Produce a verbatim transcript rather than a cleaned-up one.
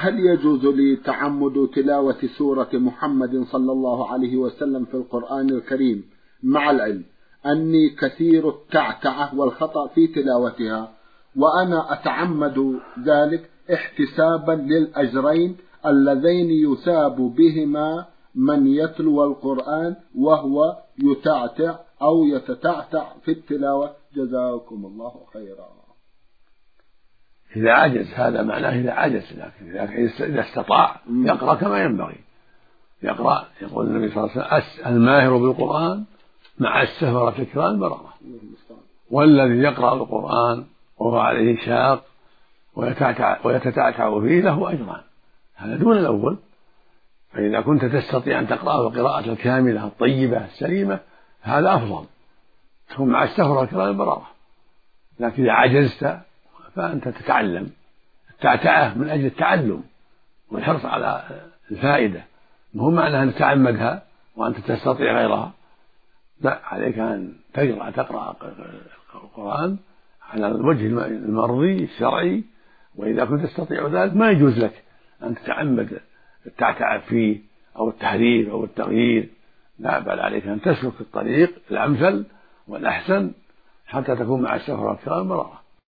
هل يجوز لي تعمد تلاوة سورة محمد صلى الله عليه وسلم في القرآن الكريم مع العلم أني كثير التعتعة والخطأ في تلاوتها، وأنا أتعمد ذلك احتسابا للأجرين اللذين يثاب بهما من يتلو القرآن وهو يتعتع أو يتتعتع في التلاوة؟ جزاكم الله خيرا. إذا عجز هذا معناه إذا عجز، لكن إذا استطاع يقرأ كما ينبغي، يقرأ. يقول النبي صلى الله عليه وسلم: الماهر بالقرآن مع السهرة فكران براءة. والذي يقرأ القرآن وهو عليه شاق ويتتعتع فيه له أجران، هذا دون الأول. فإذا كنت تستطيع أن تقرأه القراءة الكاملة الطيبة السليمة هذا أفضل، تكون مع السهرة فكران براءة. لكن إذا عجزت فأنت تتعلم التعتعة من أجل التعلم والحرص على الفائدة، مو معنى أن تتعمدها وأنت تستطيع غيرها. لا، عليك أن تقرأ تقرأ القرآن على الوجه المرضي الشرعي. وإذا كنت تستطيع ذلك ما يجوز لك أن تتعمد التعتعة فيه أو التحريف أو التغيير، لا، بل عليك أن تسلك الطريق الأمثل والأحسن حتى تكون مع السفر والكرام براءة.